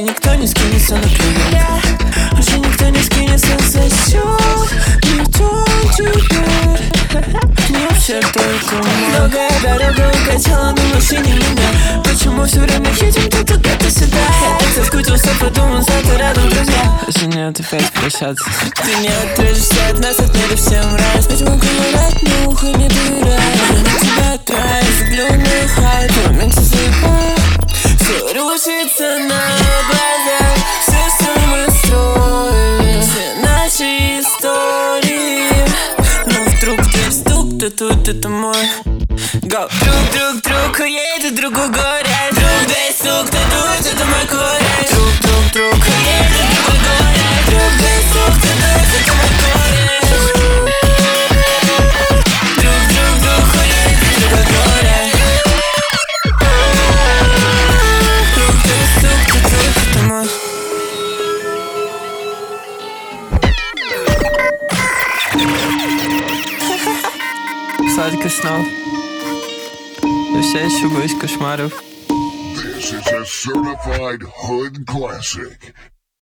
Уже никто не скинется на привет. Уже никто не скинется за счет. Никто теперь не вообще только мой. Долгая дорога укатила на машине меня. Почему все время едем то туда, то сюда? Я так соскучился, подумал, завтра рядом друзья. Уже нет опять прощаться. Ты не отрежешься от нас, от мира всем раз. Почему говорят, не ухо не дырай. Я на тебя трай, влюбленный хай. В моменте слепой, все рушится на глазах. Все, что мы строили, все наши истории. Но вдруг ты стук, ты тут, это мой. Go. Друг, уедет в другой город. Друг, дай стук, ты тут, это мой корень. Друг, уедет в другой город. Друг, дай стук, ты тут, это мой корень. Друг, уедет в другой город. Друг, дай стук, ты тут, это мой. Сладких снов. Я все еще боюсь кошмаров. This is a certified hood classic.